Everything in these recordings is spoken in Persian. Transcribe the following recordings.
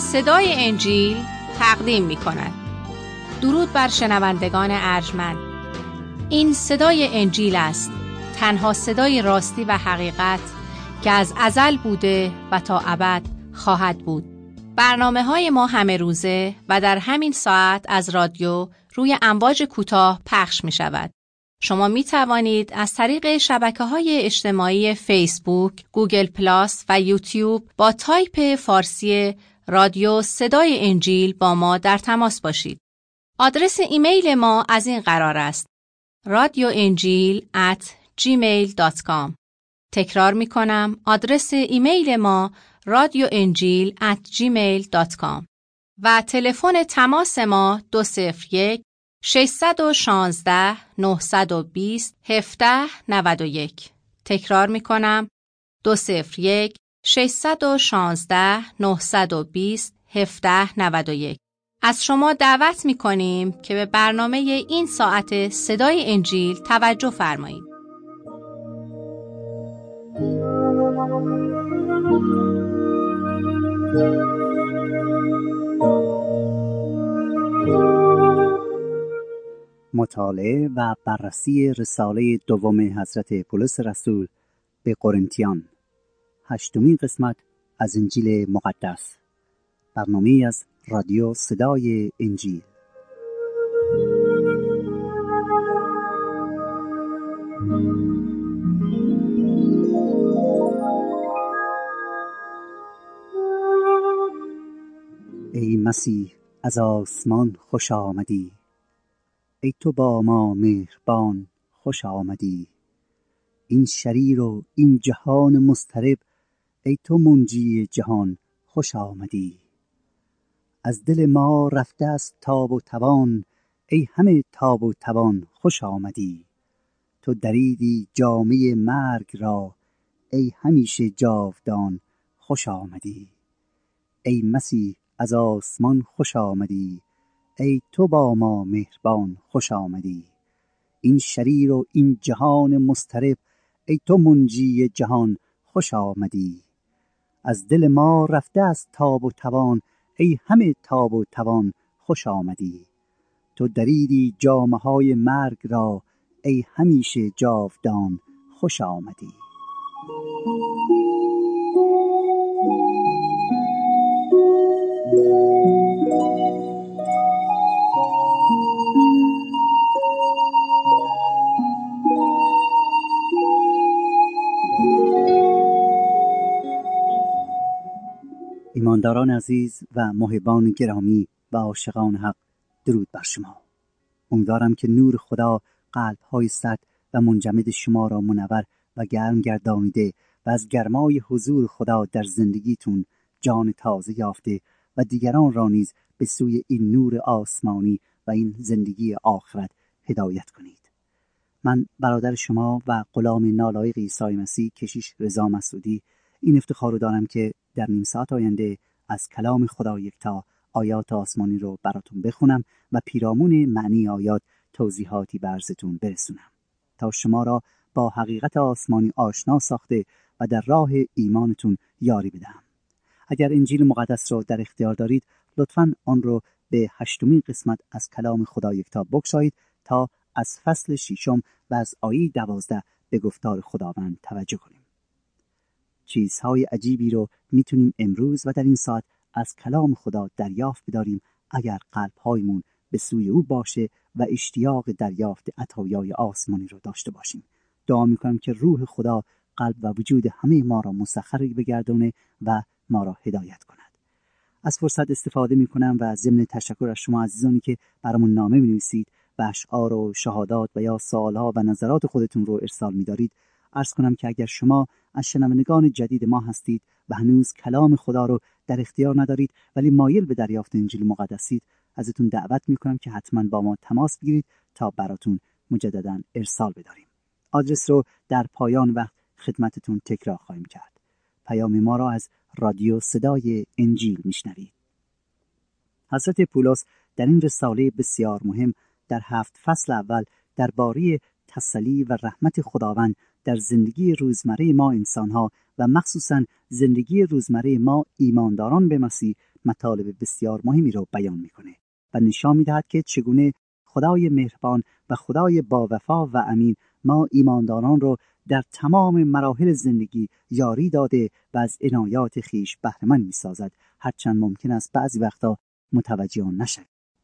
صدای انجیل تقدیم می کند. درود بر شنوندگان ارجمند. این صدای انجیل است، تنها صدای راستی و حقیقت که از ازل بوده و تا ابد خواهد بود. برنامه‌های ما همه روزه و در همین ساعت از رادیو روی امواج کوتاه پخش می شود. شما می توانید از طریق شبکه‌های اجتماعی فیسبوک، گوگل پلاس و یوتیوب با تایپ فارسی رادیو صدای انجیل با ما در تماس باشید. آدرس ایمیل ما از این قرار است: radioenjil@gmail.com. تکرار می کنم، آدرس ایمیل ما radioenjil@gmail.com و تلفن تماس ما 201 616 920 1791. تکرار می کنم، 201 616 920 1791. از شما دعوت می کنیم که به برنامه این ساعت صدای انجیل توجه فرمایید. مطالعه و بررسی رساله دوم حضرت پولس رسول به قرنتیان، 8مین قسمت از انجیل مقدس، برنامه از رادیو صدای انجیل. ای مسیح از آسمان خوش آمدی، ای تو با ما مهربان خوش آمدی. این شریر و این جهان مضطرب، ای تو منجی جهان خوش آمدی. از دل ما رفته است تاب و توان، ای همه تاب و توان خوش آمدی. تو دریدی جامه مرگ را، ای همیشه جاودان خوش آمدی. ای مسیح از آسمان خوش آمدی، ای تو با ما مهربان خوش آمدی. این شریر و این جهان مضطرب، ای تو منجی جهان خوش آمدی. از دل ما رفته است تاب و توان، ای همه تاب و توان خوش آمدی. تو دریدی جامه های مرگ را، ای همیشه جاودان خوش آمدی. ایمانداران عزیز و محبان گرامی و عاشقان حق، درود بر شما. امیدوارم که نور خدا قلب‌های سرد و منجمد شما را منور و گرم گردانیده و از گرمای حضور خدا در زندگیتون جان تازه یافته و دیگران را نیز به سوی این نور آسمانی و این زندگی آخرت هدایت کنید. من برادر شما و غلام نالایق عیسی مسیح کشیش رضا مسعودی این افتخار رو دارم که در نیم ساعت آینده از کلام خدا یکتا آیات آسمانی رو براتون بخونم و پیرامون معنی آیات توضیحاتی به عرضتون برسونم تا شما را با حقیقت آسمانی آشنا ساخته و در راه ایمانتون یاری بدهم. اگر انجیل مقدس رو در اختیار دارید، لطفاً آن رو به 8مین قسمت از کلام خدا یکتا بگشایید تا از فصل 6 و از آیه 12 به گفتار خداوند توجه کنیم. چیزهای عجیبی رو میتونیم امروز و در این ساعت از کلام خدا دریافت بداریم اگر قلب‌هایمون به سوی او باشه و اشتیاق دریافت عطایای آسمانی رو داشته باشیم. دعا میکنم که روح خدا قلب و وجود همه ما را مسخر بگردونه و ما را هدایت کند. از فرصت استفاده میکنم و ضمن تشکر از شما عزیزانی که برامون نامه می‌نویسید و اشعار و شهادات و یا سوالها و نظرات خودتون رو ارسال می‌دارید، عرض کنم که اگر شما از شنوندگان جدید ما هستید و هنوز کلام خدا رو در اختیار ندارید ولی مایل به دریافت انجیل مقدسید، ازتون دعوت میکنم که حتما با ما تماس بگیرید تا براتون مجددا ارسال بداریم. آدرس رو در پایان وقت خدمتتون تکرار خواهیم کرد. پیام ما را از رادیو صدای انجیل میشنوید. حضرت پولس در این رساله بسیار مهم در 7 فصل اول درباره تسلی و رحمت خداوند در زندگی روزمره ما انسان‌ها و مخصوصاً زندگی روزمره ما ایمانداران به مسیح مطالب بسیار مهمی رو بیان میکنه و نشان میدهد که چگونه خدای مهربان و خدای با وفا و امین ما ایمانداران رو در تمام مراحل زندگی یاری داده و از عنایات خیش بهره‌مند می‌سازد، هرچند ممکن است بعضی وقتا متوجه آن نشویم.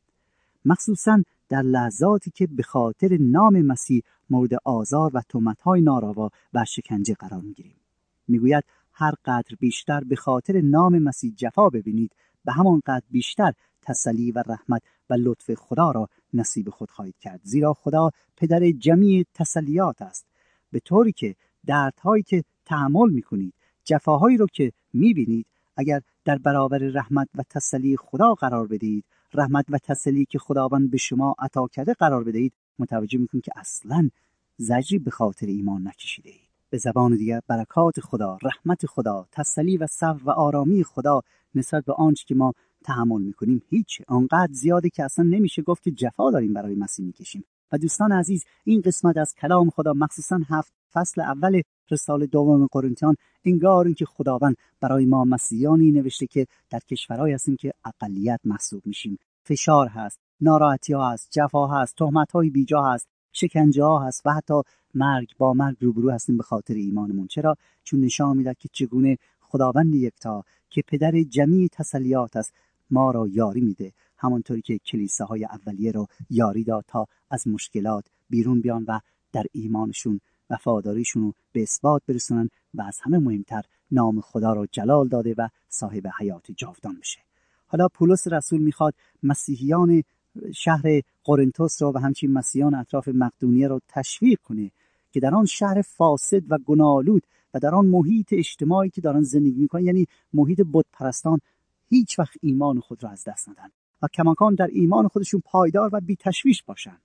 مخصوصاً در لحظاتی که به خاطر نام مسیح مورد آزار و تهمت‌های ناروا و شکنجه قرار می‌گیریم. میگوید هر قدر بیشتر به خاطر نام مسیح جفا ببینید، به همان قدر بیشتر تسلی و رحمت و لطف خدا را نصیب خود خواهید کرد، زیرا خدا پدر جمیع تسلیات است. به طوری که دردهایی که تحمل می‌کنید، جفاهایی رو که می‌بینید، اگر در برابر رحمت و تسلی خدا قرار بدهید، رحمت و تسلی که خداوند به شما عطا کرده قرار بدهید، متوجه می‌کنید که اصلاً زجری به خاطر ایمان نکشیده اید. به زبان دیگر برکات خدا، رحمت خدا، تسلی و صبر و آرامی خدا نسبت به آنچه که ما تحمل می‌کنیم هیچ آنقدر زیاده که اصلا نمیشه گفت که جفا داریم برای مسیح می‌کشیم. و دوستان عزیز، این قسمت از کلام خدا، مخصوصاً 7 فصل اول رساله دوم قرنتیان، انگار اینکه خداوند برای ما مسیحیانی نوشته که در کشورهایی هستیم که اقلیت محسوب میشیم. فشار هست، ناراحتی‌ها هست، جفا هست، تهمت‌های بیجا هست، شکنجه‌ها هست و حتی مرگ روبرو هستیم به خاطر ایمانمون. چرا؟ چون نشان میده که چگونه خداوند یکتا که پدر جمیع تسلیات است ما را یاری میده، همانطوری که کلیساهای اولیه رو یاری داد تا از مشکلات بیرون بیان و در ایمانشون وفاداریشون رو به اثبات برسونن و از همه مهمتر نام خدا رو جلال داده و صاحب حیات جاودان بشه. حالا پولس رسول میخواد مسیحیان شهر قرنتوس رو و همچنین مسیحیان اطراف مقدونیه رو تشویق کنه که در آن شهر فاسد و گناه‌آلود و در آن محیط اجتماعی که دارن زندگی میکنن، یعنی محیط بت پرستان، هیچ وقت ایمان خود را از دست ندن و کماکان در ایمان خودشون پایدار و بی تشویش باشن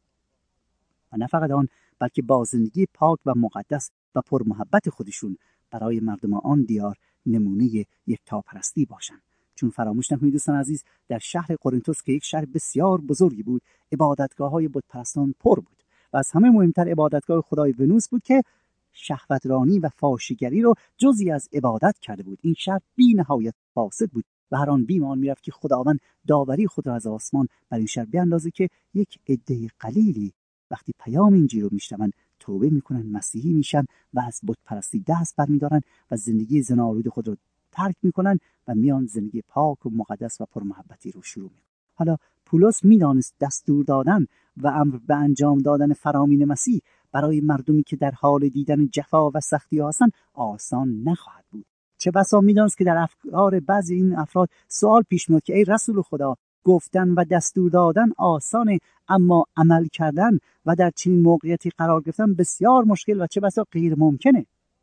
و نه فقط آن، بلکه با زندگی پاک و مقدس و پر محبت خودشون برای مردم آن دیار نمونه یکتاپرستی باشن. چون فراموش نکنید دوستان عزیز، در شهر قرنتوس که یک شهر بسیار بزرگی بود، عبادتگاه‌های بت پرستان پر بود و از همه مهمتر عبادتگاه خدای ونوس بود که شهوترانی و فاحشه‌گری رو جزئی از عبادت کرده بود. این شهر بی نهایت فاسد بود و هر آن بیمان میرفت که خداوند داوری خود را از آسمان بر این شهر بیاندازه که یک عده قلیلی وقتی پیام انجیل رو میشنون توبه میکنن، مسیحی میشن و از بت پرستی دست برمیدارن و زندگی زناشویی خود رو ترک میکنن و میان زندگی پاک و مقدس و پرمحبتی رو شروع میکنن. حالا پولس میدانست دستور دادن و امر به انجام دادن فرامین مسیح برای مردمی که در حال دیدن جفا و سختی هستن آسان نخواهد بود. چه بسا میدانست که در افکار بعضی این افراد سوال پیش میاد که ای رسول خدا، گفتن و دستور دادن آسانه، اما عمل کردن و در چنین موقعیتی قرار گرفتن بسیار مشکل و چه بسا غیر ممکنه.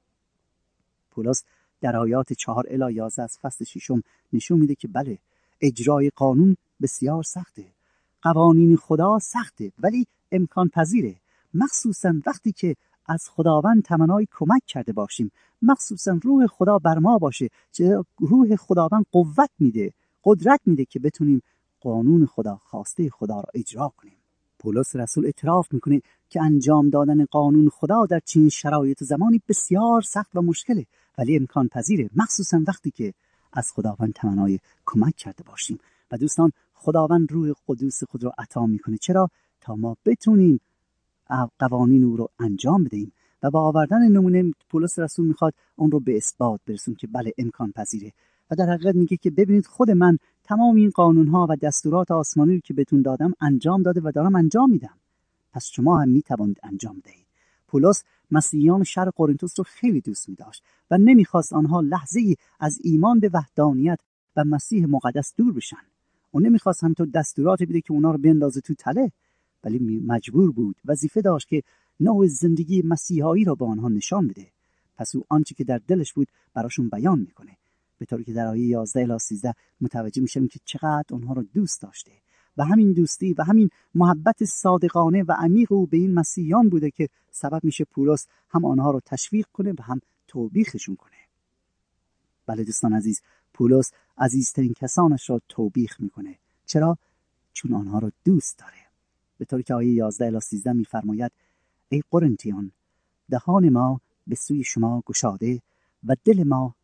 پولس در آیات 4 الی 11 از فصل 6 نشون میده که بله، اجرای قانون بسیار سخته، قوانین خدا سخته، ولی امکان پذیره، مخصوصا وقتی که از خداوند تمنای کمک کرده باشیم، مخصوصا روح خدا بر ما باشه، چه روح خداوند قوت میده، قدرت میده که بتونیم قانون خدا، خواسته خدا را اجرا کنیم. پولس رسول اعتراف میکنه که انجام دادن قانون خدا در چنین شرایط زمانی بسیار سخت و مشکله، ولی امکان پذیره، مخصوصا وقتی که از خداوند تمنای کمک کرده باشیم. و دوستان، خداوند روح قدوس خود را عطا میکنه، چرا؟ تا ما بتونیم قوانین او رو انجام بدهیم و با آوردن نمونه پولس رسول میخواد اون رو به اثبات برسون که بله امکان پذیره و در حقیقت میگه که ببینید خود من تمام این قانونها و دستورات آسمانی رو که بهتون دادم انجام داده و دارم انجام میدم، پس شما هم میتوانید انجام دهید. پولس مسیحیان شهر قرنتوس رو خیلی دوست می‌داشت و نمیخواست آنها لحظه‌ای از ایمان به وحدانیت و مسیح مقدس دور بشن. اون نمیخواست همینطور دستورات بده که اونا رو بندازه تو تله، ولی مجبور بود، وظیفه داشت که نوع زندگی مسیحایی را به آنها نشان بده. پس او آنچه که در دلش بود براشون بیان میکنه، به طوری که در آیه 11 الی 13 متوجه میشیم که چقدر آنها رو دوست داشته و همین دوستی و همین محبت صادقانه و عمیق او به این مسیحیان بوده که سبب میشه پولس هم آنها رو تشویق کنه و هم توبیخشون کنه. بله دوستان عزیز، پولس عزیزترین کسانش را توبیخ میکنه. چرا؟ چون آنها رو دوست داره. به طوری که آیه 11 الی 13 میفرماید ای قرنتیان، دهان ما به سوی شما گشاده و دل ما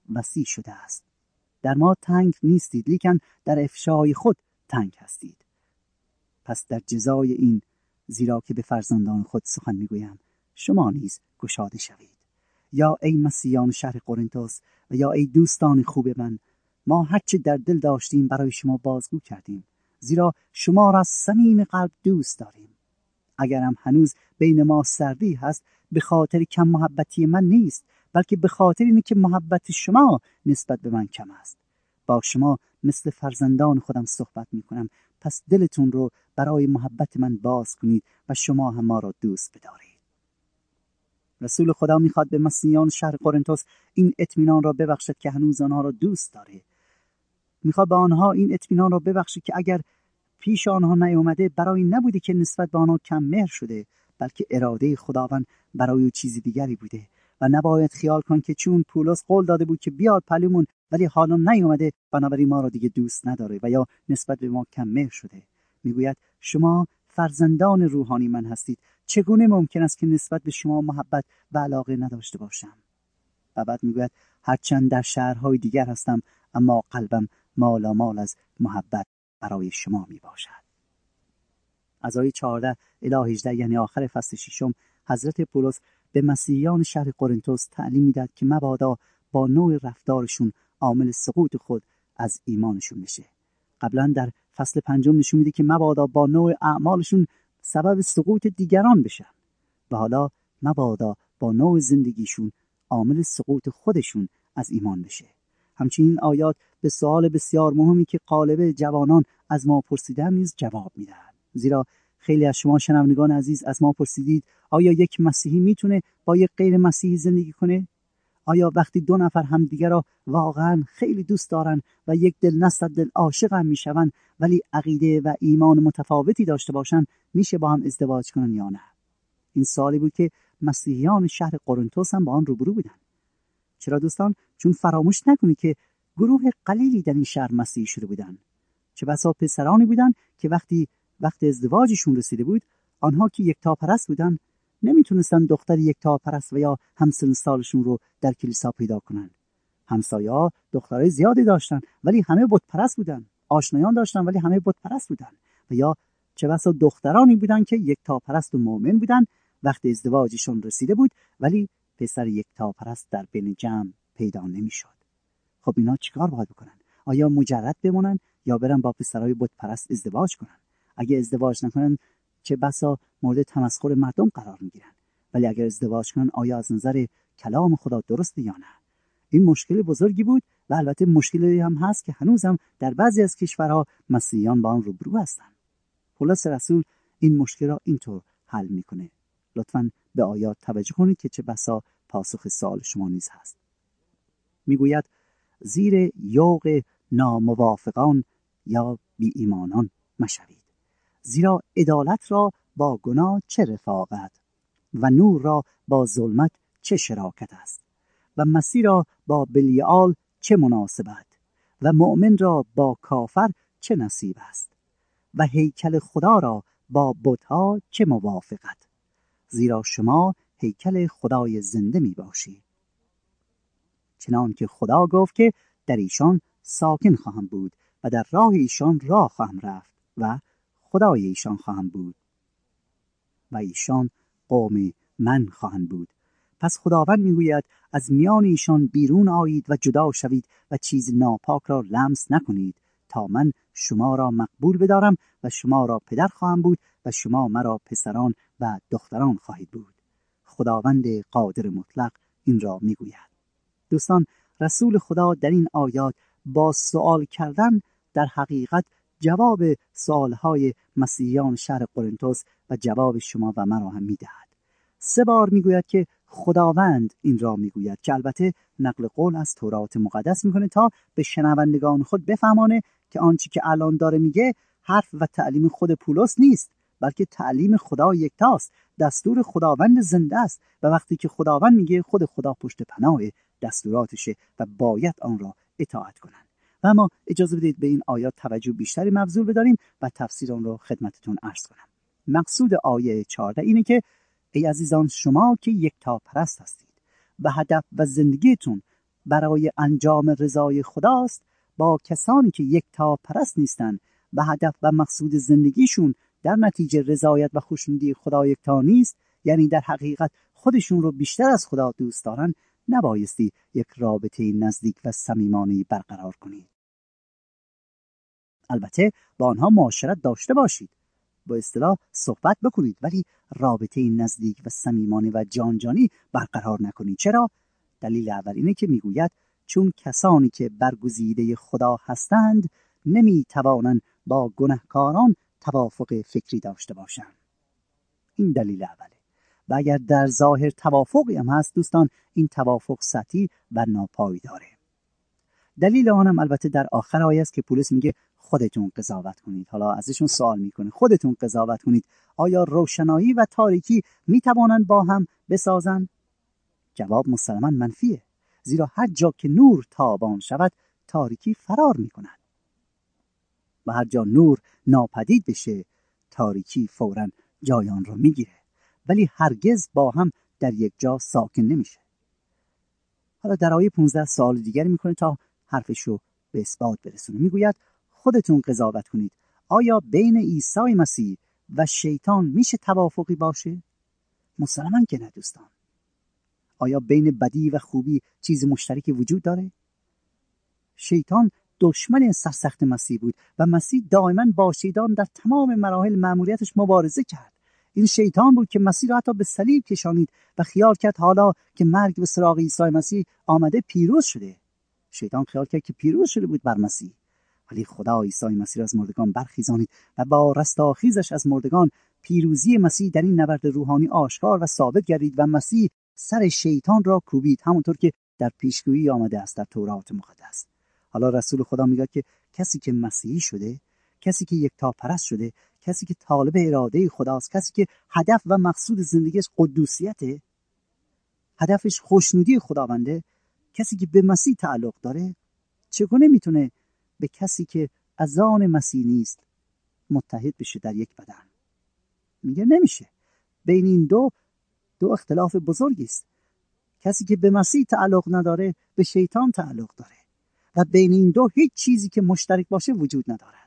وسیع شده است. در ما تنگ نیستید، لیکن در افشای خود تنگ هستید. پس در جزای این، زیرا که به فرزندان خود سخن میگویم، شما نیز گشاده شوید. یا ای مسیحیان شهر قرنتس و یا ای دوستان خوب من، ما هرچه در دل داشتیم برای شما بازگو کردیم، زیرا شما را از صمیم قلب دوست داریم. اگر هم هنوز بین ما سردی هست، به خاطر کم محبتی من نیست، بلکه به خاطر اینه که محبت شما نسبت به من کم است. با شما مثل فرزندان خودم صحبت میکنم، پس دلتون رو برای محبت من باز کنید و شما هم ما را دوست بدارید. رسول خدا میخواد به مسیحیان شهر قرنتس این اطمینان را ببخشد که هنوز آنها را دوست داره. میخواد به آنها این اطمینان را ببخشد که اگر پیش آنها نیامده، برای نبوده که نسبت به آنها کم مهر شده، بلکه اراده خداوند برای چیزی دیگری بوده و نباید خیال کن که چون پولس قول داده بود که بیاد پلومون ولی حالا نیامده، بنابراین ما را دیگه دوست نداره و یا نسبت به ما کم مهر شده. میگوید شما فرزندان روحانی من هستید، چگونه ممکن است که نسبت به شما محبت و علاقه نداشته باشم؟ و بعد میگوید هرچند در شهرهای دیگر هستم، اما قلبم مالامال از محبت برای شما می باشد. از آیه 14 الی 18 یعنی آخر فصل 6، حضرت پولس به مسیحیان شهر قرنتس تعلیم میداد که مبادا با نوع رفتارشون عامل سقوط خود از ایمانشون بشه. قبلا در فصل 5 نشون میده که مبادا با نوع اعمالشون سبب سقوط دیگران بشن و حالا مبادا با نوع زندگیشون عامل سقوط خودشون از ایمان بشه. همچنین آیات به سوال بسیار مهمی که غالب جوانان از ما پرسیدن نیز جواب میدن. زیرا خیلی از شما شنوندگان عزیز از ما پرسیدید آیا یک مسیحی میتونه با یک غیر مسیحی زندگی کنه؟ آیا وقتی دو نفر همدیگه را واقعا خیلی دوست دارن و یک دل نصد دل عاشق هم میشون ولی عقیده و ایمان متفاوتی داشته باشن، میشه با هم ازدواج کنن یا نه؟ این سوالی بود که مسیحیان شهر قرنتس هم با آن روبرو بودن. چرا دوستان؟ چون فراموش نکنید که گروه قلیلی در این شهر مسیحی شده بودن. چه بسا پسرانی بودن که وقت ازدواجشون رسیده بود، آنها که یکتاپرست بودن نمیتونستن دختر یکتاپرست و یا همسن سالشون رو در کلیسا پیدا کنن. همسایه‌ها دخترای زیادی داشتن ولی همه بت پرست بودن. آشنایان داشتن ولی همه بت پرست بودن. و یا چه بسا دخترانی بودن که یکتاپرست و مؤمن بودن، وقت ازدواجشون رسیده بود ولی پسر یکتاپرست در بین جمع پیدا نمیشد. خب اینا چیکار باید بکنن؟ آیا مجرد بمونن یا برن با پسرای بت پرست ازدواج کنن؟ اگه ازدواج نکنن چه بسا مورد تمسخر مردم قرار میگیرن. ولی اگر ازدواج کنن آیا از نظر کلام خدا درسته یا نه؟ این مشکل بزرگی بود و البته مشکلی هم هست که هنوزم در بعضی از کشورها مسیحیان با آن روبرو هستن. پولس رسول این مشکل را اینطور حل میکنه. لطفاً به آیات توجه کنید که چه بسا پاسخ سوال شما نیز هست. میگوید زیر یوغ ناموافقان یا بی ایمانان مشوید، زیرا عدالت را با گناه چه رفاقت و نور را با ظلمت چه شراکت است و مسیح را با بلیعال چه مناسبت و مؤمن را با کافر چه نصیب است و هیکل خدا را با بت‌ها چه موافقت، زیرا شما هیکل خدای زنده می باشید. چنان که خدا گفت که در ایشان ساکن خواهم بود و در راه ایشان راه خواهم رفت و خدای ایشان خواهم بود و ایشان قوم من خواهند بود. پس خداوند میگوید از میان ایشان بیرون آیید و جدا شوید و چیز ناپاک را لمس نکنید تا من شما را مقبول بدارم و شما را پدر خواهم بود و شما مرا پسران و دختران خواهید بود. خداوند قادر مطلق این را میگوید. دوستان، رسول خدا در این آیات با سوال کردن در حقیقت جواب سوالهای مسیحیان شهر قرنتس و جواب شما و مرا هم میدهد. 3 بار میگوید که خداوند این را میگوید که البته نقل قول از تورات مقدس میکنه تا به شنوندگان خود بفهمانه که آنچه که الان داره میگه حرف و تعلیم خود پولس نیست، بلکه تعلیم خدا یکتاست، دستور خداوند زنده است و وقتی که خداوند میگه خود خدا پشت پناه دستوراتشه و باید آن را اطاعت کنند. و اما اجازه بدید به این آیات توجه بیشتری مبذول بداریم و تفسیر آن را خدمتتون عرض کنم. مقصود آیه 14 اینه که ای عزیزان، شما که یکتا پرست هستید و هدف و زندگیتون برای انجام رضای خداست با کسانی که یکتا پرست نیستند و هدف و مقصود زندگیشون در نتیجه رضایت و خوشنودی خدا یکتا نیست، یعنی در حقیقت خودشون رو بیشتر از خدا دوست دارن، نبایستی یک رابطه نزدیک و صمیمانه برقرار کنید. البته با آنها معاشرت داشته باشید، با اصطلاح صحبت بکنید، ولی رابطه نزدیک و صمیمانه و جانجانی برقرار نکنید. چرا؟ دلیل اول اینه که میگوید چون کسانی که برگزیده خدا هستند نمیتوانند با گناهکاران توافق فکری داشته باشند. این دلیل اوله. و اگر در ظاهر توافقی هم هست دوستان، این توافق سطحی و ناپایداره. دلیل آنم البته در آخر آیه است که پولس میگه خودتون قضاوت کنید. حالا ازشون سوال میکنه خودتون قضاوت کنید، آیا روشنایی و تاریکی میتوانند با هم بسازند؟ جواب مسلماً منفیه، زیرا هر جا که نور تابان شود تاریکی فرار میکند و هر جا نور ناپدید بشه تاریکی فوراً جای آن رو میگیره، ولی هرگز با هم در یک جا ساکن نمیشه. حالا در آیه 15 سوال دیگری میکنه تا حرفشو به اثبات برسونه. میگوید خودتون قضاوت کنید، آیا بین عیسی مسیح و شیطان میشه توافقی باشه؟ مسلماً که نه دوستان. آیا بین بدی و خوبی چیز مشترکی وجود داره؟ شیطان دشمن سرسخت مسیح بود و مسیح دائما با شیطان در تمام مراحل مأموریتش مبارزه کرد. این شیطان بود که مسیح را حتی به صلیب کشانید و خیال کرد حالا که مرگ به سراغ عیسی مسیح آمده پیروز شده. شیطان خیال کرد که پیروز شده بود بر مسیح، ولی خدا عیسی مسیح را از مردگان برخیزانید و با رستاخیزش از مردگان پیروزی مسیح در این نبرد روحانی آشکار و ثابت گردید و مسیح سر شیطان را کوبید، همونطور که در پیشگویی آمده است در تورات مقدس. حالا رسول خدا میگه که کسی که مسیحی شده، کسی که یکتاپرست شده، کسی که طالب اراده خداست، کسی که هدف و مقصود زندگیش قدوسیته، هدفش خوشنودی خداونده، کسی که به مسیح تعلق داره، چگونه میتونه به کسی که از آن مسیح نیست متحد بشه در یک بدن؟ میگه نمیشه. بین این دو اختلاف بزرگی است. کسی که به مسیح تعلق نداره به شیطان تعلق داره و بین این دو هیچ چیزی که مشترک باشه وجود ندارد.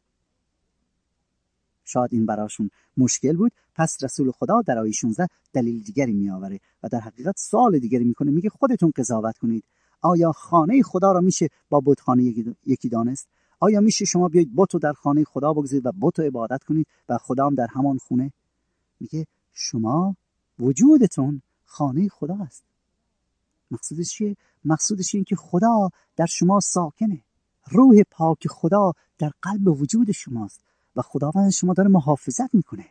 شاید این براشون مشکل بود، پس رسول خدا در آیه 16 دلیل دیگری می آوره و در حقیقت سوال دیگری میکنه. میگه خودتون قضاوت کنید، آیا خانه خدا را میشه با بتخانه یکی دانست؟ آیا میشه شما بیایید بتو در خانه خدا بگذارید و بتو عبادت کنید و خدا هم در همان خونه؟ میگه شما وجودتون خانه خدا است. مقصودش چیه؟ مقصودش این که خدا در شما ساکنه. روح پاک خدا در قلب وجود شماست و خداوند شما داره محافظت میکنه،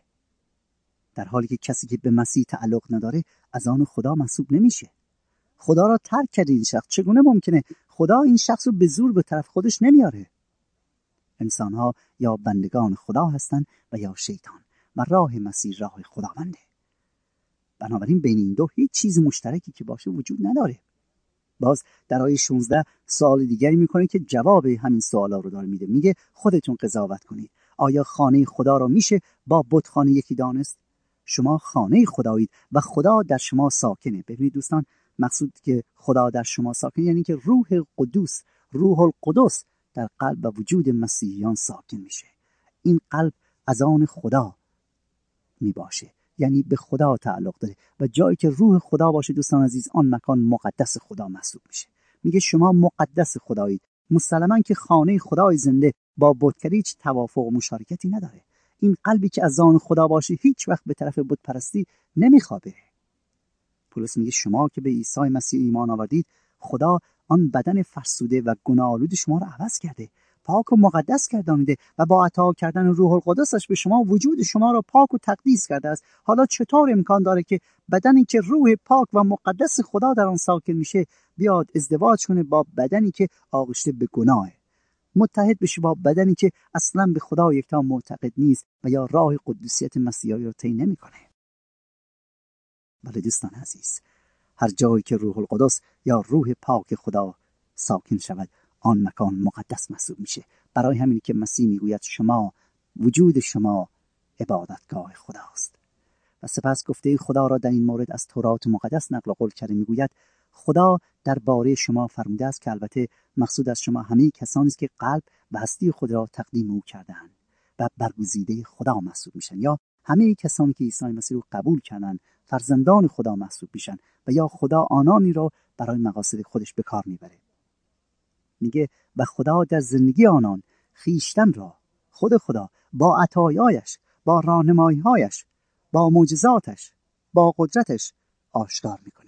در حالی که کسی که به مسیح تعلق نداره از آن خدا محسوب نمیشه. خدا را ترک کرده این شخص. چگونه ممکنه؟ خدا این شخص رو به زور به طرف خودش نمیاره. انسانها یا بندگان خدا هستند و یا شیطان و راه مسیح راه خداونده. بنابراین بین این دو هیچ چیز مشترکی که باشه وجود نداره. باز در آیه 16 سوال دیگری میکنه که جواب همین سوالا رو داره میده. میگه خودتون قضاوت کنید، آیا خانه خدا را میشه با بتخانه یکی دانست؟ شما خانه خدایید و خدا در شما ساکنه. ببینید دوستان، مقصود که خدا در شما ساکنه یعنی که روح قدوس، روح القدس در قلب و وجود مسیحیان ساکن میشه. این قلب از آن خدا میباشه، یعنی به خدا تعلق داره و جایی که روح خدا باشه دوستان عزیز، آن مکان مقدس خدا محسوب میشه. میگه شما مقدس خدایید. مسلماً که خانه خدای زنده با بت‌پرستی هیچ توافق و مشارکتی نداره. این قلبی که از آن خدا باشه هیچ وقت به طرف بت‌پرستی نمیخوابه. پولس میگه شما که به عیسی مسیح ایمان آوردید، خدا آن بدن فرسوده و گناه‌آلود شما رو عوض کرده، پاک و مقدس گردانیده و با عطا کردن روح القدسش به شما وجود شما را پاک و تقدیس کرده است. حالا چطور امکان داره که بدنی که روح پاک و مقدس خدا در آن ساکن میشه بیاد ازدواج کنه با بدنی که آغشته به گناهه، متحد بشه با بدنی که اصلا به خدا یکتا معتقد نیست و یا راه قدوسیت مسیحی رو طی نمیکنه؟ بله دوستان عزیز، هر جایی که روح القدس یا روح پاک خدا ساکن شود آن مکان مقدس محسوب میشه. برای همین که مسیح میگوید شما، وجود شما عبادتگاه خداست. و سپس گفته خدا را در این مورد از تورات مقدس نقل قول کرده. میگوید خدا درباره شما فرموده است که البته مقصود از شما همه کسانی است که قلب و هستی خود را تقدیم او کرده‌اند و برگزیده خدا محسوب میشن، یا همه کسانی که عیسی مسیح رو قبول کردند فرزندان خدا محسوب میشن و یا خدا آنانی را برای مقاصد خودش به کار میبره. میگه و خدا در زندگی آنان خیشتن را، خود خدا با عطایایش، با راهنمایی‌هایش، با معجزاتش، با قدرتش آشکار میکنه.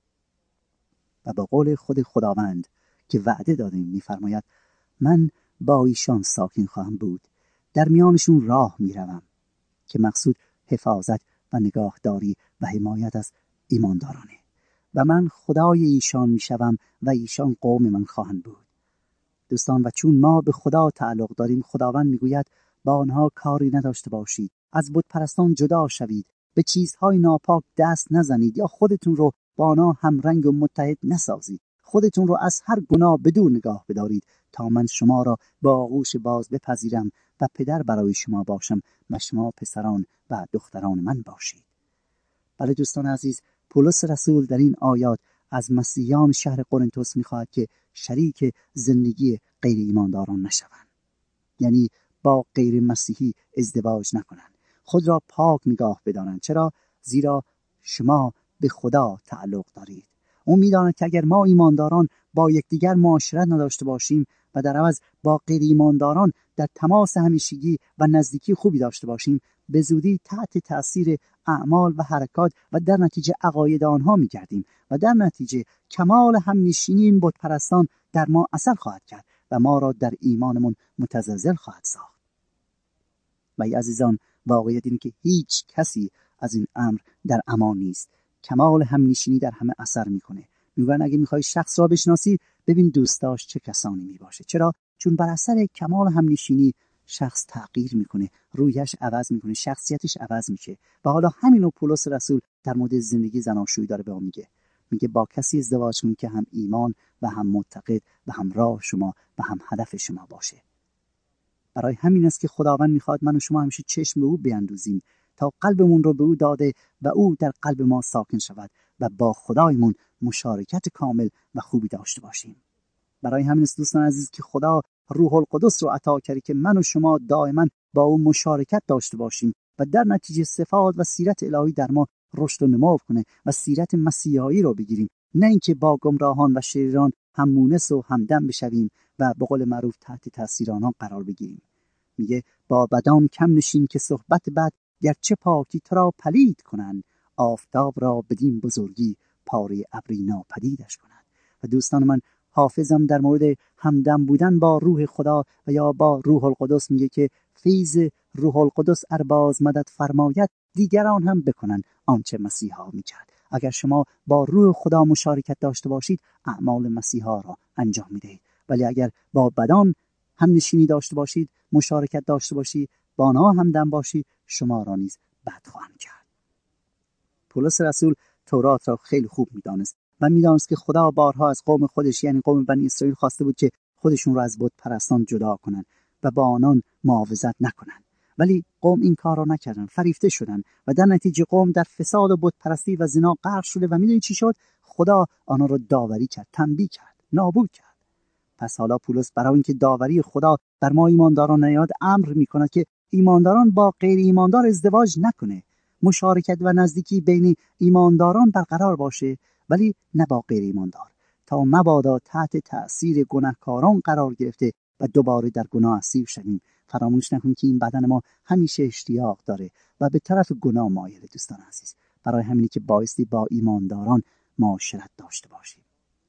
و با قول خود خداوند که وعده داده میفرماید من با ایشان ساکن خواهم بود، در میانشون راه میروم، که مقصود حفاظت و نگاهداری و حمایت از ایماندارانه. و من خدای ایشان میشوم و ایشان قوم من خواهند بود. دوستان، و چون ما به خدا تعلق داریم، خداوند میگوید با آنها کاری نداشته باشید، از بت پرستان جدا شوید، به چیزهای ناپاک دست نزنید یا خودتون رو با آنها همرنگ و متحد نسازید. خودتون رو از هر گناه بدور نگاه بدارید تا من شما را با آغوش باز بپذیرم و پدر برای شما باشم و شما پسران و دختران من باشید. بله دوستان عزیز، پولس رسول در این آیات از مسیحیان شهر قرنتوس می‌خواهد که شریک زندگی غیر ایمانداران نشوند، یعنی با غیر مسیحی ازدواج نکنند، خود را پاک نگاه بدارند. چرا؟ زیرا شما به خدا تعلق دارید. اون می‌داند که اگر ما ایمانداران با یکدیگر معاشرت نداشته باشیم و در عوض با غیر ایمانداران در تماس همیشگی و نزدیکی خوبی داشته باشیم، به زودی تحت تأثیر اعمال و حرکات و در نتیجه عقاید آنها می‌گردیم و در نتیجه کمال همنشینی این بت پرستان در ما اثر خواهد کرد و ما را در ایمانمون متزلزل خواهد ساخت. و ای عزیزان، واقعیت اینه که هیچ کسی از این امر در امان نیست. کمال همنشینی در همه اثر میکنه. میگن اگه میخوای شخص را بشناسی ببین دوستاش چه کسانی میباشه. چرا؟ چون بر اثر کمال همنشینی شخص تغییر میکنه، رویش عوض میکنه، شخصیتش عوض میشه. و حالا همینو پولس رسول در مورد زندگی زناشویی داره به ما میگه با کسی ازدواج کن که هم ایمان و هم معتقد و هم راه شما و هم هدف شما باشه. برای همین است که خداوند میخواد من و شما همیشه چشم به او بیندوزیم تا قلبمون رو به او داده و او در قلب ما ساکن شود و با خدایمون مشارکت کامل و خوبی داشته باشیم. برای همین است دوستان عزیز که خدا روح القدس رو عطا کرده که من و شما دائما با او مشارکت داشته باشیم و در نتیجه صفات و سیرت الهی در ما رشد و نمو کنه و سیرت مسیحایی رو بگیریم، نه اینکه با گمراهان و شریران هم مونس و همدم بشویم و به قول معروف تحت تاثیر آنها قرار بگیریم. میگه با بدان کم نشین که صحبت بد گرچه پاکی تو را پلید کنند، آفتاب را بدین بزرگی پاره ابری ناپدیدش کنند. و دوستان من، حافظم در مورد همدم بودن با روح خدا و یا با روح القدس میگه که فیض روح القدس ارباز مدد فرماید دیگران هم بکنن آنچه مسیحا میکرد. اگر شما با روح خدا مشارکت داشته باشید اعمال مسیحا را انجام میدهید، ولی اگر با بدان هم نشینی داشته باشید، مشارکت داشته باشید، با آنها همدم باشید، شما را نیز بد خواهند کرد. پولس رسول تورات را خیلی خوب میدانست و میدانست که خدا بارها از قوم خودش یعنی قوم بنی اسرائیل خواسته بود که خودشون را از بت پرستان جدا کنند و با آنان معاوضت نکنند، ولی قوم این کار را نکردند، فریفته شدند و در نتیجه قوم در فساد و بت پرستی و زنا غرق شده و میدونید چی شد؟ خدا آنها را داوری کرد، تنبیه کرد، نابود کرد. پس حالا پولس برای اینکه داوری خدا بر ما ایمانداران نیاد امر میکند که ایمانداران با غیر ایماندار ازدواج نکنه، مشارکت و نزدیکی بین ایمانداران برقرار باشه ولی نه با غیر ایماندار، تا مبادا تحت تأثیر گناهکاران قرار گرفته و دوباره در گناه اسیر شویم. فراموش نکنید که این بدن ما همیشه اشتیاق داره و به طرف گناه مایله. دوستان عزیز، برای همینی که بایستی با ایمانداران معاشرت داشته باشیم.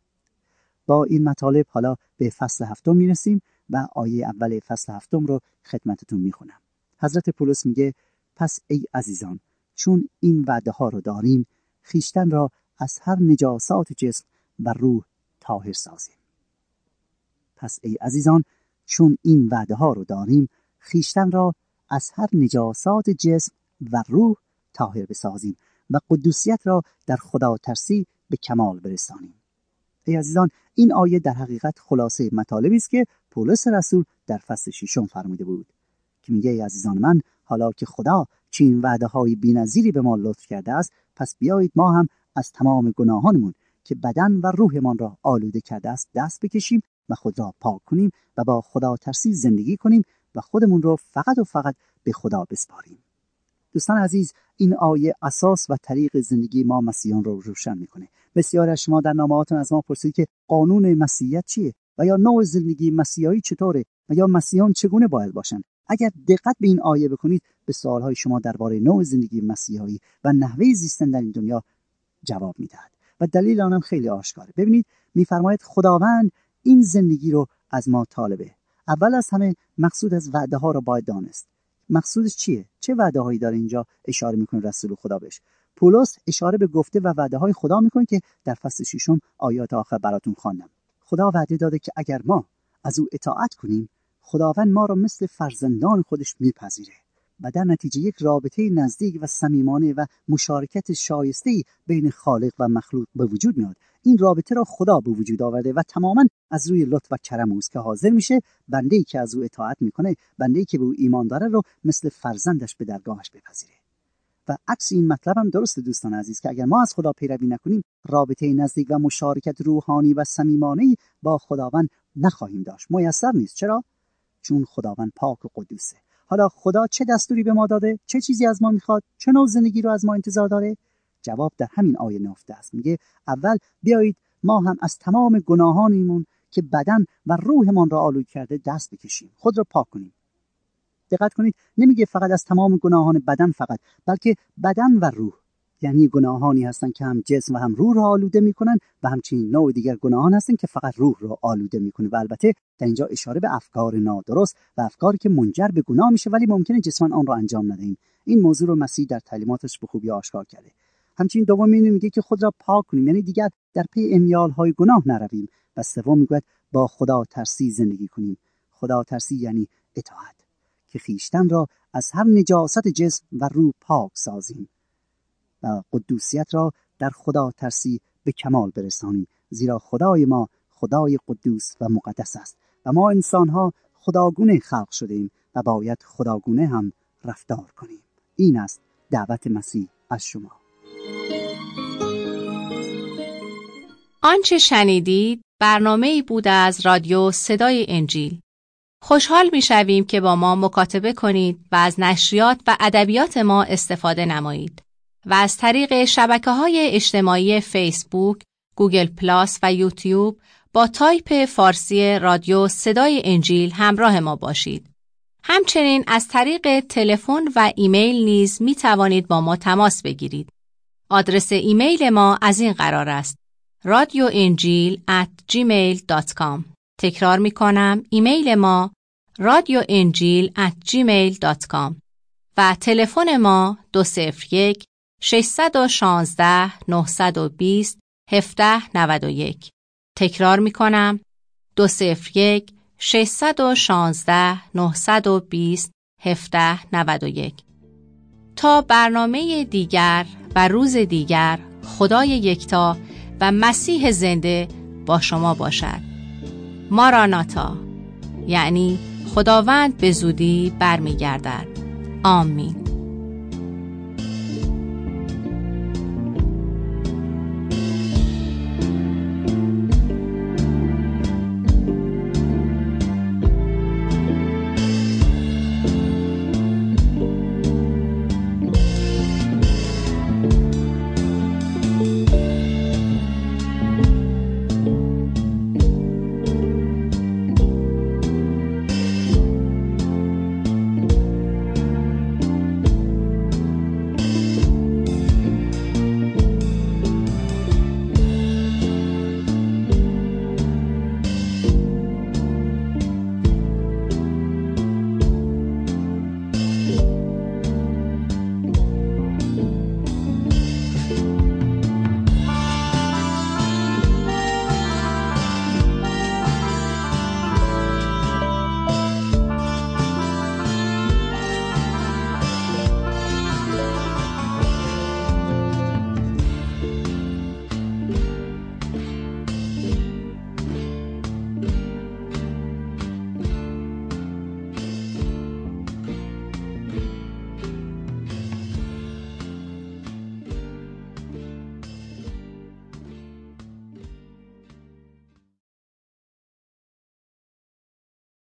با این مطالب حالا به فصل 7 میرسیم و آیه اول فصل 7 رو خدمتتون میخونم. حضرت پولس میگه پس ای عزیزان، چون این وعده ها رو داریم، خیشتن را از هر نجاسات جسم و روح طاهر سازیم. پس ای عزیزان، چون این وعده ها رو داریم، خیشتن را از هر نجاسات جسم و روح طاهر بسازیم و قدوسیت را در خدا ترسی به کمال برسانیم. ای عزیزان، این آیه در حقیقت خلاصه مطالبی است که پولس رسول در فصل 6 فرموده بود که میگه ای عزیزان من، حالا که خدا چنین وعده‌های بی‌نظیری به ما لطف کرده است، پس بیایید ما هم از تمام گناهانمون که بدن و روحمان را آلوده کرده است دست بکشیم و خود را پاک کنیم و با خدا ترسی زندگی کنیم و خودمون رو فقط و فقط به خدا بسپاریم. دوستان عزیز، این آیه اساس و طریق زندگی ما مسیحیان رو روشن میکنه. بسیار از شما در نامه‌هاتون از ما پرسید که قانون مسیحیت چیه و یا نوع زندگی مسیحی چطوره و یا مسیحیان چگونه باید باشن. اگر دقت به این آیه بکنید به سوالهای شما درباره نوع زندگی مسیحی و نحوه زیستن در این دنیا جواب میدهد و دلیل آنم خیلی آشکاره. ببینید میفرماید خداوند این زندگی رو از ما طالبه. اول از همه مقصود از وعده ها رو باید دانست. مقصودش چیه؟ چه وعده هایی داره اینجا اشاره میکنه رسول خدا بهش؟ پولس اشاره به گفته و وعده های خدا میکنه که در فصل 6 آیات آخر براتون خواندم. خدا وعده داده که اگر ما از او اطاعت کنیم خداوند ما را مثل فرزندان خودش میپذیره و در نتیجه یک رابطه نزدیک و صمیمانه و مشارکت شایسته‌ای بین خالق و مخلوق به وجود میاد. این رابطه را خدا به وجود آورده و تماما از روی لطف و کرم اوست که حاضر میشه بنده‌ای که از او اطاعت میکنه، بنده‌ای که به او ایمان داره رو مثل فرزندش به درگاهش بپذیره. و عکس این مطلب هم درسته دوستان عزیز که اگر ما از خدا پیروی نکنیم رابطه نزدیک و مشارکت روحانی و صمیمانه با خداوند نخواهیم داشت. میسر نیست. چرا؟ چون خداوند پاک و قدوسه. حالا خدا چه دستوری به ما داده؟ چه چیزی از ما میخواد؟ چه نوع زندگی رو از ما انتظار داره؟ جواب در همین آیه نهفته است. میگه اول بیایید ما هم از تمام گناهانمون که بدن و روحمان را آلوده کرده دست بکشیم، خود را پاک کنیم. دقت کنید، نمیگه فقط از تمام گناهان بدن فقط، بلکه بدن و روح. یعنی گناهانی هستن که هم جسم و هم روح را آلوده میکنن و همچنین نوع دیگر گناهان هستن که فقط روح را آلوده میکنه و البته در اینجا اشاره به افکار نادرست و افکاری که منجر به گناه میشه ولی ممکنه جسماً آن را انجام ندهیم. این موضوع رو مسیح در تعلیماتش به خوبی آشکار کرده. همچنین دومی میگه که خود را پاک کنیم، یعنی دیگر در پی امیال های گناه نرویم. و سوم میگه با خدا ترسی زندگی کنیم. خدا ترسی یعنی اطاعت، که خیشتن را از هر نجاست جسم و روح پاک سازیم و قدوسیت را در خدا ترسی به کمال برسانیم، زیرا خدای ما خدای قدوس و مقدس است و ما انسان‌ها خداگونه خلق شدیم و باید خداگونه هم رفتار کنیم. این است دعوت مسیح از شما. آنچه شنیدید برنامه‌ای بود از رادیو صدای انجیل. خوشحال می‌شویم که با ما مکاتبه کنید و از نشریات و ادبیات ما استفاده نمایید و از طریق شبکه‌های اجتماعی فیسبوک، گوگل پلاس و یوتیوب با تایپ فارسی رادیو صدای انجیل همراه ما باشید. همچنین از طریق تلفن و ایمیل نیز می‌توانید با ما تماس بگیرید. آدرس ایمیل ما از این قرار است: radioenjil@gmail.com. تکرار می‌کنم، ایمیل ما radioenjil@gmail.com و تلفن ما 201 616 920 1791. تکرار می‌کنم، 201 616 920 1791. تا برنامه دیگر و روز دیگر، خدای یکتا و مسیح زنده با شما باشد. ماراناتا، یعنی خداوند به زودی برمیگردد. آمین.